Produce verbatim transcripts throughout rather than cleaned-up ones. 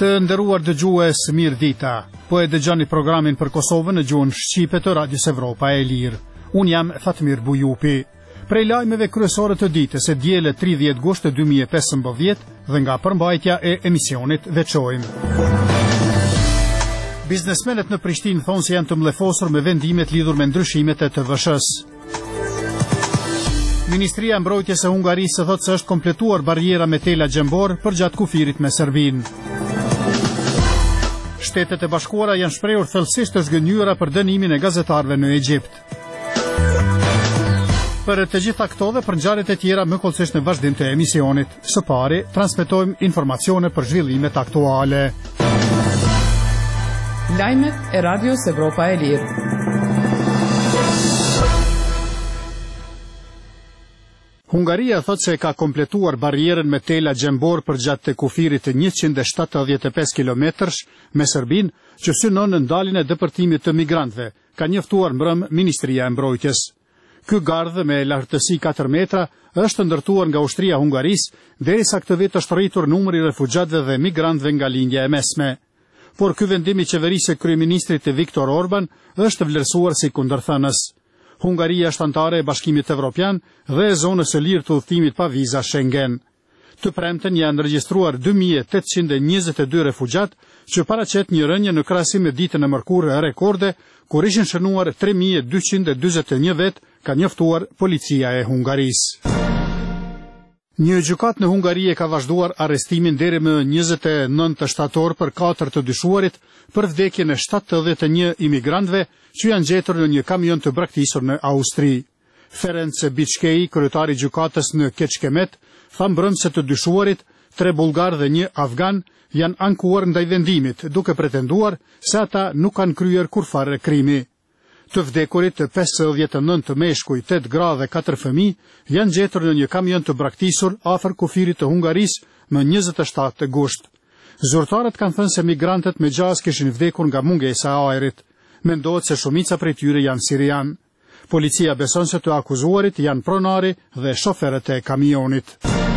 Të nderuar dëgjues, mirë dita. Po e dëgjoni programin për Kosovën në gjuhën shqipe të Radios Evropa e Lirë. Unë jam Fatmir Bujupi. Prej lajmeve kryesore të ditës e diele tridhjetë gusht dy mijë e pesëmbëdhjetë dhe nga përmbajtja e emisionit veçojmë. Biznesmenet në Prishtinë thonë se janë të mlefosur me vendimet lidhur me ndryshimet e T V S-s. Ministria e Mbrojtjes e Hungarisë thotë se është kompletuar barriera me tela gjembor për gjatë kufirit me Serbinë. Shtetet e Bashkuara janë shprehur thellësisht të zgënjura për dënimin e gazetarëve në Egjipt. Për të gjitha këto dhe për ngjarjet e tjera më kollësisht në vazhdim të emisionit. Së pari, transmetojmë informacione për zhvillimet aktuale. Lajmet e Radios Evropa e Lirë. Hungaria thotë se ka kompletuar barrierën me tela gjembor për gjatë të kufirit të njëqind e shtatëdhjetë e pesë kilometrash me Serbinë, që synon në ndaljen e depërtimit të migrantëve, ka njoftuar mbrëm Ministria e Mbrojtjes. Ky gardh me lartësi katër metra është ndërtuar nga ushtria e Hungarisë, derisa këtë vit është rritur numri i refugjatëve dhe migrantëve nga lindja e mesme. Por ky vendim i qeverisë së kryeministrit Viktor Orban është vlerësuar si kundërthënës. Hungaria është anëtare e Bashkimit Evropian dhe e zonës së lirë të udhëtimit pa viza Schengen. Të premten janë regjistruar dy mijë e tetëqind e njëzet e dy refugjat që paraqet një rënje në krahasim me ditën e mërkurë rekorde, kur ishin shënuar tre mijë dyqind e dyzet e një vet, ka njoftuar policia e Hungarisë. Një gjykatë në Hungari e ka vazhduar arrestimin deri më njëzet e nëntë shtator për katër të dyshuarit për vdekjen e shtatëdhjetë e një imigrantëve që janë gjetur në një kamion të braktisur në Austri. Ferenc Biçkei, kryetari i gjykatës në Keçkemet, tha mbrëm se të dyshuarit, tre bullgar dhe një afgan, janë ankuar ndaj vendimit, duke pretenduar se ata nuk kanë kryer kurfar krimi. Të vdekurit të pesëdhjetë e nëntë meshkuj, tetë gra dhe katër fëmijë, janë gjetur në një kamion të braktisur afër kufirit të Hungarisë më njëzet e shtatë gusht. Zyrtarët kanë thënë se migrantët me gjasë kishin vdekur nga mungesa e ajrit. Mendohet se shumica prej tyre janë sirian. Policia beson se të akuzuarit janë pronari dhe shoferët e kamionit.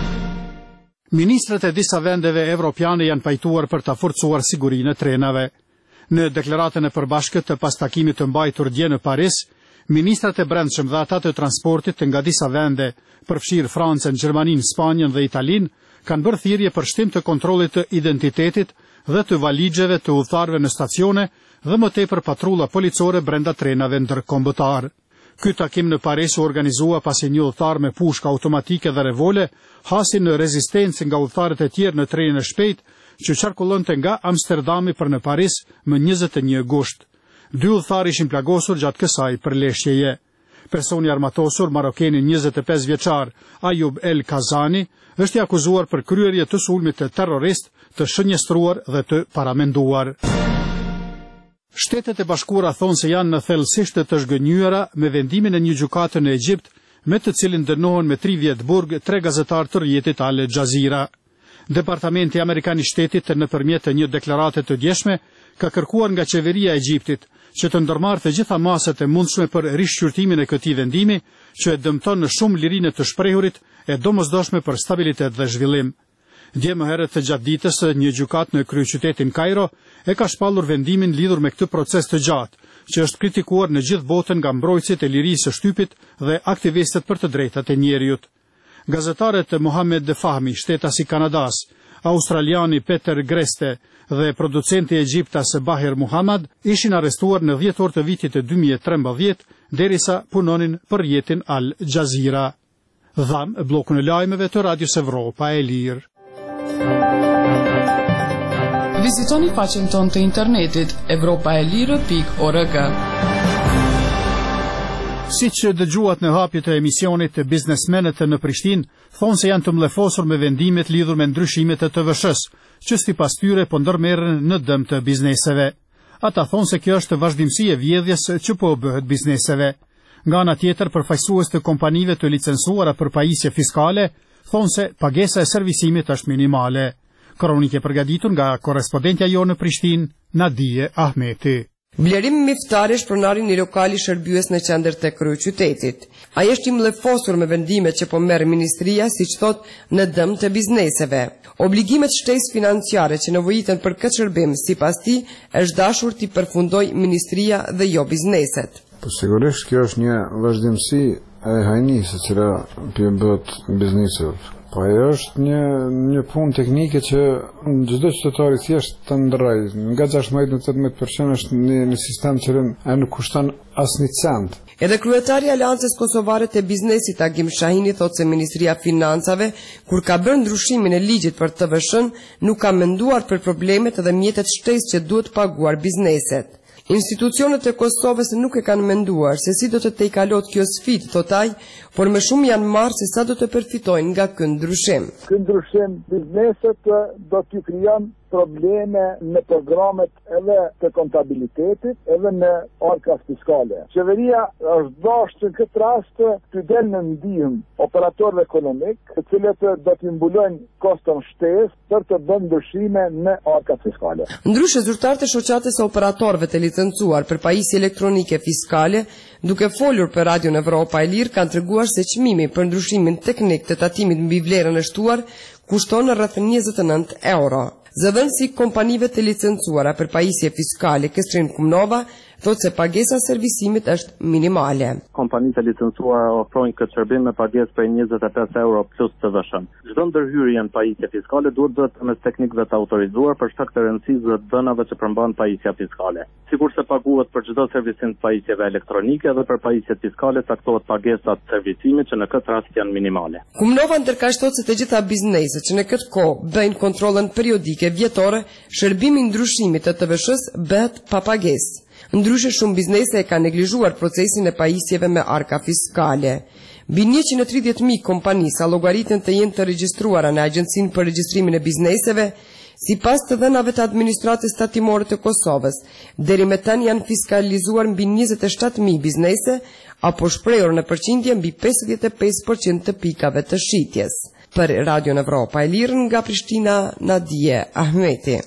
Ministrët e disa vendeve evropiane janë pajtuar për ta forcuar sigurinë e trenave. Në deklaratën e përbashkët të pas takimit të mbajtur dje në Paris, ministrat e brendshëm dhe ata të transportit nga disa vende, përfshirë Francën, Gjermaninë, Spanjën dhe Italinë, kanë bërë thirrje për shtim të kontrollit të identitetit dhe të valigjeve të udhëtarëve në stacione dhe më tepër patrulla policore brenda trenave ndërkombëtar. Ky takim në Paris u organizua pasi një udhëtar me pushka automatike dhe revole hasi në rezistencë nga udhëtarët e tjerë në trenin e shpejtë që qarkullonte nga Amsterdami për në Paris më njëzet e një gusht. Dy udhëtarë ishin plagosur gjatë kësaj përleshjeje. Personi armatosur, marokeni njëzet e pesë vjeçar Ayub El Kazani, është i akuzuar për kryerje të sulmit të terrorist, të shënjestruar dhe të paramenduar. Shtetet e Bashkuara thonë se janë në thellësisht të zhgënjyera me vendimin e një gjykate në Egjipt, me të cilin dënohen me tridhjetë burg tre gazetarë të rrjetit Al Jazeera. Departamenti Amerikan i Shtetit nëpërmjet një deklarate të djeshme ka kërkuar nga qeveria e Egjiptit që të ndërmarrë të gjitha masat e mundshme për rishqyrtimin e këtij vendimi, që e dëmton në shumë lirinë të shprehurit e domosdoshme për stabilitet dhe zhvillim. Dje më herët të gjatë ditës, një gjykat në kryeqytetin Kairo e ka shpallur vendimin lidhur me këtë proces të gjatë, që është kritikuar në gjithë botën nga mbrojtësit e lirisë së shtypit dhe aktivistët për të drejtat e njerëzit. Gazetarët Mohamed Fahmi, shtetas i Kanadas, australiani Peter Greste dhe producenti egjiptas Bahir Muhammad ishin arrestuar në dhjetor të vitit dy mijë e trembëdhjetë, derisa punonin për rrjetin Al Jazeera. Dham bllokun e lajmeve të Radios Evropa e Lirë. Vizitoni faqen tonë të internetit evropaelire pikë org. Si që dëgjuat në hapje të emisionit, biznesmenet në Prishtinë thonë se janë të mlefosur me vendimet lidhur me ndryshimet e T V S-s, që sipas tyre po ndërmerren në dëm të bizneseve. Ata thonë se kjo është vazhdimsi e vjedhjes që po bëhet bizneseve. Nga ana tjetër, përfaqësues të kompanive të licencuara për pajisje fiskale thonë se pagesa e servisimit është minimale. Kronikë përgatitur nga korrespondentja jonë në Prishtinë, Nadije Ahmeti. Vlerim Miftari është pronari një lokali shërbyes në qendër të kryeqytetit. Ai është i mllëfosur me vendimet që po merr ministria, siç thot, në dëm të bizneseve. Obligimet shtesë financiare që nevojiten për këtë shërbim, sipas tij, është dashur t'i përfundoj ministria dhe jo bizneset. Po sigurisht kjo është një vazhdimsi e hajnisë që bëhet bizneseve. Po ajo është një një punë teknike që çdo qytetar i thjesht të ndrojë. Nga gjashtëdhjetë në tetëmbëdhjetë përqind është një, një sistem që ai nuk kushton asnjë cent. Edhe kryetari i Aleancës Kosovare të Biznesit Agim Shahini thotë se Ministria e Financave, kur ka bërë ndryshimin e ligjit për T V S-n, nuk ka menduar për problemet dhe mjetet shtesë që duhet paguar bizneset. Institucionet e Kosovës nuk e kanë menduar se si do të tejkalot kjo sfidë, thot ai, por më shumë janë marrë se sa do të përfitojnë nga ky ndryshim. Ky ndryshim bizneset do t'i krijon probleme në programet edhe të kontabilitetit, edhe në orkat fiskale. Qeveria është dashur në këtë rast të delë në ndihmë operatorëve ekonomik, të cilët do t'i mbulojnë koston shtesë për të bërë ndryshime në orkat fiskale. Ndryshe, zyrtarët e shoqatës së operatorëve të licencuar për pajisje elektronike fiskale, duke folur për Radion Evropa e Lirë, kanë treguar se çmimi për ndryshimin teknik të tatimit mbi vlerën e shtuar kushton rreth njëzet e nëntë euro. Zëvendësi kompanive të licencuara për pajisje fiskale Kestrin Kumnova thotë se pagesa e servisimit është minimale. Kompanitë e licencuara ofrojnë këtë shërbim me pagesë prej njëzet e pesë euro plus T V S. Çdo ndërhyrje në pajisje fiskale duhet bëhet mes teknikëve të autorizuar për shkak të rëndësisë dhe dënave që përmban pajisja fiskale. Sikurse paguhet për çdo servisim të pajisjeve elektronike dhe për pajisjet fiskale caktohet pagesa të servisimit që në këtë rast janë minimale. Kumnova ndërkaq thotë se të gjitha bizneset që në këtë kohë bëjnë kontrollën periodike vjetore, shërbimi i ndryshimit të T V S bëhet pa pagesë. Ndryshe, shumë biznese e ka neglizhuar procesin e pajisjeve me arka fiskale. Mbi njëqind e tridhjetë mijë kompani sa llogaritën të jenë të regjistruara në Agjencinë për Regjistrimin e Bizneseve, sipas të dhënave të administratës tatimore të Kosovës. Deri më tani janë fiskalizuar mbi njëzet e shtatë mijë biznese, apo shprehur në përqindje mbi pesëdhjetë e pesë përqind të pikave të shitjes. Për Radion Evropa e Lirë nga Prishtina, Nadije Ahmeti.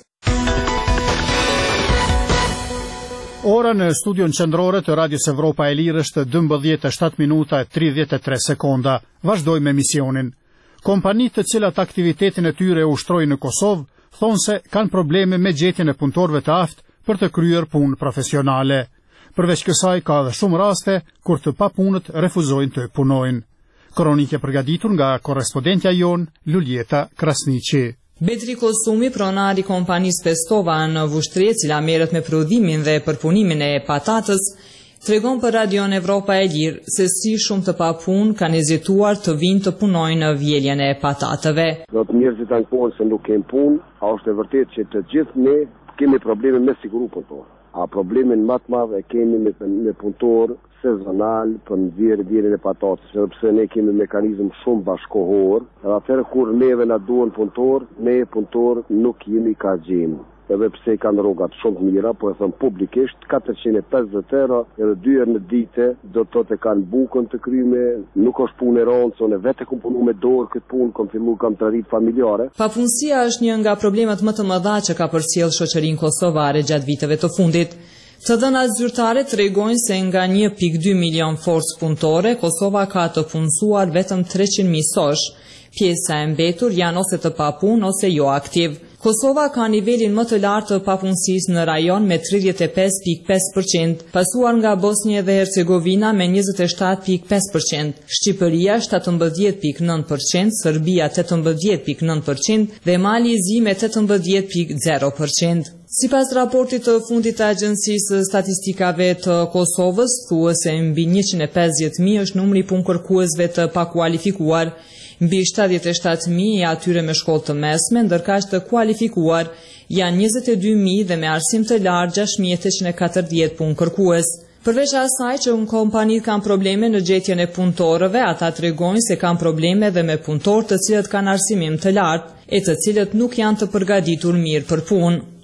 Ora në studion qendrore të Radios Evropa e Lirë është dymbëdhjetë e shtatë minuta e tridhjetë e tre sekonda. Vazhdojmë me misionin. Kompanitë të cilat aktivitetin e tyre ushtrojnë në Kosovë thonë se kanë probleme me gjetjen e punëtorëve të aftë për të kryer punë profesionale. Përveç kësaj ka edhe shumë raste kur të papunët refuzojnë të punojnë. Kronikë e përgatitur nga korrespondentja jon Luljeta Krasniqi. Betri Kosumi, pronari kompanisë Pestova në Vushtrri, e cila merret me prodhimin dhe përpunimin e patatës, tregon për Radion Evropa e Lirë se si shumë të papunë kanë hezituar të vinë të punojnë në vjeljen e patatëve. Do të njerëzit ankohen se nuk kemë punë, a është e vërtetë që të gjithë ne kemi probleme me siguru punëtor. A problemin më të madh e kemi me, me punëtor sezonal për nxjerrje vjeljen e patatës, sepse ne kemi mekanizëm shumë bashkohor, dhe atëherë kur neve na duan punëtor, ne punëtor nuk jemi ka gjemë. Edhe pse kanë rrogat shumë të mira, po e thon publikisht, katërqind e pesëdhjetë euro edhe dy herë në ditë do të thotë kanë bukën të kryme, nuk është punë e rëndë, unë vetë kam punuar me dorë këtë punë, kam filluar kam traditë familjare. Papunësia është një nga problemet më të mëdha që ka përcjell shoqërinë kosovare gjatë viteve të fundit. Të dhënat zyrtare tregojnë se nga një pikë dy milion forcë punëtore, Kosova ka të punësuar vetëm treqind mijë sosh. Pjesa e mbetur janë ose të papunë ose jo aktiv. Kosova ka nivelin më të lartë të papunësisë në rajon me tridhjetë e pesë pikë pesë përqind, pasuar nga Bosnia dhe Hercegovina me njëzet e shtatë pikë pesë përqind, Shqipëria shtatëmbëdhjetë pikë nëntë përqind, Serbia tetëmbëdhjetë pikë nëntë përqind dhe Mali i Zi me tetëmbëdhjetë pikë zero përqind. Sipas raportit të fundit të Agjencisë Statistikave të Kosovës, thuhet se mbi njëqind e pesëdhjetë mijë është numri i punë-kërkuesve të pakualifikuar. Mbi shtatëdhjetë e shtatë mijë e atyre me shkollë të mesme, ndërkaq të kualifikuar janë njëzet e dy mijë dhe me arsim të lartë gjashtë mijë e tetëqind e katërdhjetë punë-kërkues. Përveç asaj që në kompanitë kanë probleme në gjetjen e punëtorëve, ata tregojnë se kanë probleme edhe me punëtorë të cilët kanë arsimim të lartë, e të cilët nuk janë të përgatitur mirë për punë.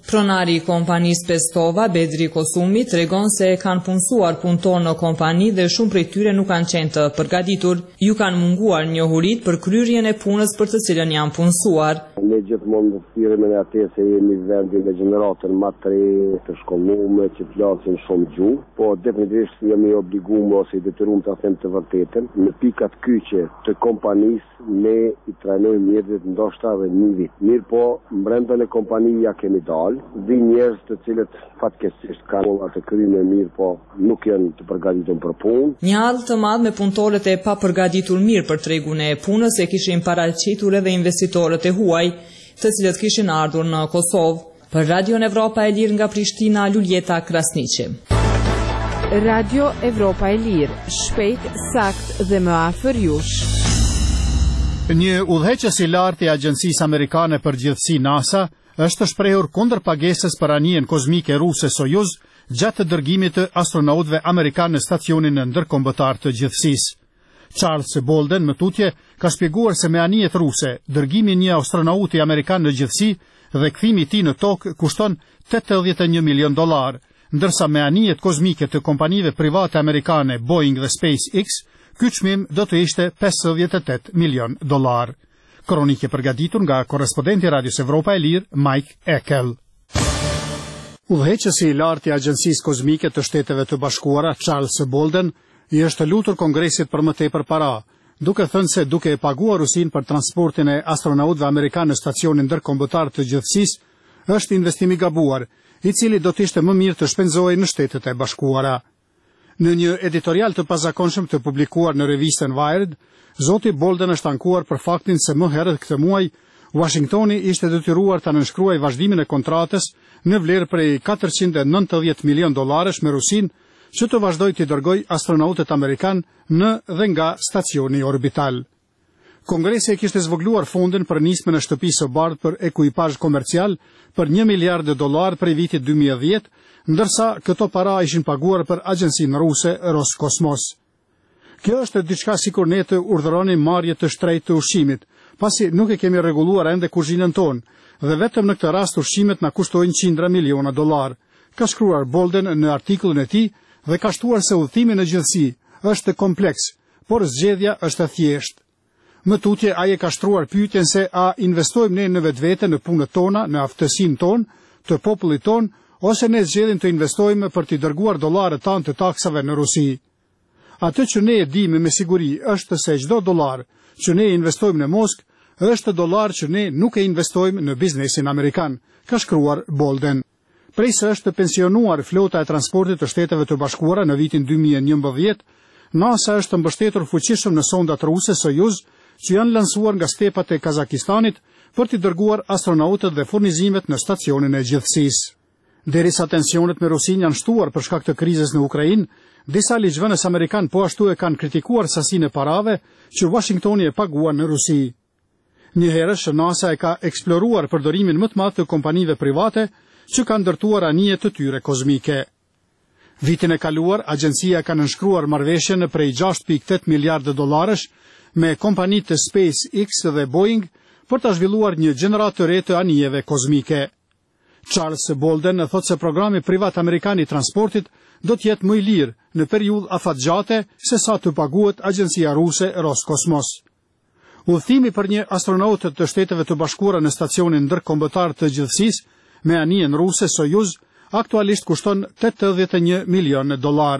Pronari i kompanisë Pestova, Bedri Kosumi, tregon se e kanë punësuar punëtor në kompani dhe shumë prej tyre nuk kanë qenë të përgatitur. Ju kanë munguar njohuritë për kryerjen e punës për të cilën janë punësuar. Ne gjithmonë do të thirremi në atë se jemi vendi me gjeneratën më të re të shkolluar që flasin shumë gjuhë, po definitivisht jemi obliguar ose i detyruar ta them të vërtetën. Në pikat kyçe të kompanisë ne i trajnojmë njerëzit ndoshta edhe një vit. Mirë po, brenda në kompani ja kemi dalë. Dhe njerëz të cilët fatkeqësisht kanë kolla të kryme mirë, po nuk janë të përgatitur për punë. Një hall të madh me punëtorët e papërgatitur mirë për tregun e punës e kishin paraqitur edhe investitorët e huaj, të cilët kishin ardhur në Kosovë. Për Radio Evropa e Lirë nga Prishtina, Luljeta Krasniqi. Radio Evropa e Lirë, shpejt, sakt dhe më afër jush. Një udhëheqës i lartë i Agjencisë Amerikane për Gjithësi NASA është shprehur kundër pagesës për anijen kozmike ruse Soyuz gjatë dërgimit të astronautëve amerikanë në stacionin në ndërkombëtar të gjithësisë. Charles Bolden më tutje ka shpjeguar se me anijet ruse, dërgimi një astronauti amerikan në gjithësi dhe kthimi i tij në tokë kushton tetëdhjetë e një milion dollar, ndërsa me anijet kozmike të kompanive private amerikane Boeing dhe SpaceX, ky çmim do të ishte pesëdhjetë e tetë milion dollar. Kronike përgatitur nga korrespondenti Radios Evropa e Lirë, Mike Ekel. Udhëheqësi i lartë i Agjencisë Kozmike të Shteteve të Bashkuara, Charles Bolden, i është lutur Kongresit për më tepër para, duke thënë se duke e paguar Rusinë për transportin e astronautëve amerikanë në stacionin ndërkombëtar të gjithësisë, është investim i gabuar, i cili do të ishte më mirë të shpenzohej në Shtetet e Bashkuara. Në një editorial të pazakonshëm të publikuar në revistën Wired, Zoti Bolden është ankuar për faktin se më herët këtë muaj, Washingtoni ishte detyruar ta nënshkruajë vazhdimin e kontratës në vlerë prej katërqind e nëntëdhjetë milion dollarësh me Rusinë, që të vazhdojë të dërgojë astronautët amerikanë në dhe nga stacioni orbital. Kongresi e kishte zvogluar fondin për nismën e shtëpisë së bardhë për ekuipazh komercial për një miliard dollar prej vitit dy mijë e dhjetë, ndërsa këto para ishin paguar për agjencinë ruse Roskosmos. Kjo është diçka sikur ne të urdhëronim marrje të shtrejtë të ushqimit, pasi nuk e kemi rregulluar ende kuzhinën tonë, dhe vetëm në këtë rast ushqimet na kushtojnë qindra miliona dollar, ka shkruar Bolden në artikullin e tij dhe ka shtuar se udhëtimi në gjithësi është kompleks, por zgjedhja është e thjeshtë. Më tutje ai e ka shtruar pyetjen se a investojmë ne në vetvete, në punët tona, në aftësinë tonë, të popullit tonë, ose ne zgjedhim të investojmë për të dërguar dollarët tanë të taksave në Rusi. Atë që ne e dime me siguri është se çdo dollar që ne investojmë në Moskë është dollar që ne nuk e investojmë në biznesin amerikan, ka shkruar Bolden. Prej se është pensionuar flota e transportit të Shteteve të Bashkuara në vitin dy mijë e njëmbëdhjetë, NASA është mbështetur fuqishëm në sondat ruse Soyuz që janë lansuar nga stepat e Kazakistanit për të dërguar astronautët dhe furnizimet në stacionin e gjithësisë. Derisa tensionet me Rusinë janë shtuar për shkak të krizës në Ukrainë, disa ligjvënës amerikan po ashtu e kanë kritikuar sasinë e parave që Washingtoni e paguan në Rusi. Një herësh NASA e ka eksploruar përdorimin më të madh të kompanive private që kanë ndërtuar anije të tyre kozmike. Vitin e kaluar, agjencia ka nënshkruar marrëveshje prej gjashtë pikë tetë miliardë dollarësh me kompanitë të SpaceX dhe Boeing për ta zhvilluar një gjenerat të re të anijeve kozmike. Charles Bolden thotë se programi privat amerikan i transportit do të jetë më i lirë në periudhë afatgjate se sa të paguhet agjencia ruse Roskosmos. Udhëtimi për një astronaut të Shteteve të Bashkuara në stacionin ndërkombëtar të gjithësisë me anijen ruse Soyuz aktualisht kushton tetëdhjetë e një milion dollar.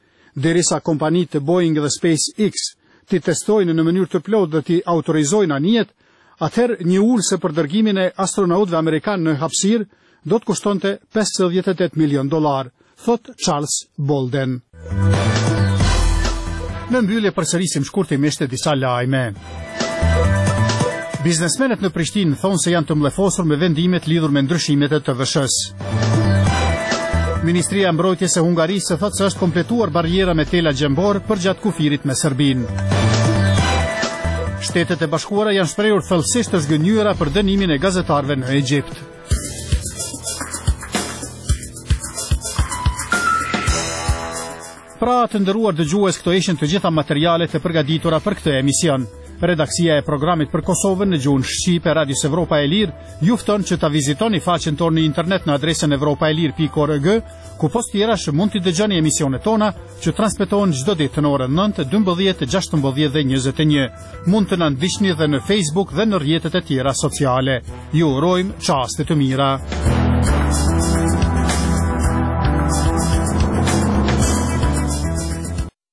Derisa kompanitë Boeing dhe SpaceX ti testojnë në mënyrë të plotë dhe ti autorizojnë anijet, atëherë një ulse për dërgimin e astronautëve amerikanë në hapësirë do të kushtonte pesëdhjetë e tetë milion dollar, thot Charles Bolden. Në mbyllje përsërisim shkurtimisht disa lajme. Biznesmenet në Prishtinë thonë se janë të mllefosur me vendimet lidhur me ndryshimet e T V S-s. Ministria e Mbrojtjes së Hungarisë thotë se është kompletuar barriera me tela gjembor për gjatë kufirit me Serbinë. Shtetet e Bashkuara janë shprehur thellësisht të zgënjyera për dënimin e gazetarëve në Egjipt. Pra të nderuar dëgjues, këto ishin të gjitha materialet e përgatitura për këtë emision. Redaksia e programit për Kosovën në gjuhën shqipe Radios Evropa e Lirë ju fton që ta vizitoni faqen tonë në internet në adresën evropaelir pikë org, ku post tjerash mund t'i dëgjoni emisionet tona që transmetohen çdo ditë në orën nëntë, dymbëdhjetë, gjashtëmbëdhjetë dhe njëzet e një. Mund të na ndiqni edhe në Facebook dhe në rrjetet e tjera sociale. Ju urojmë çaste të mira.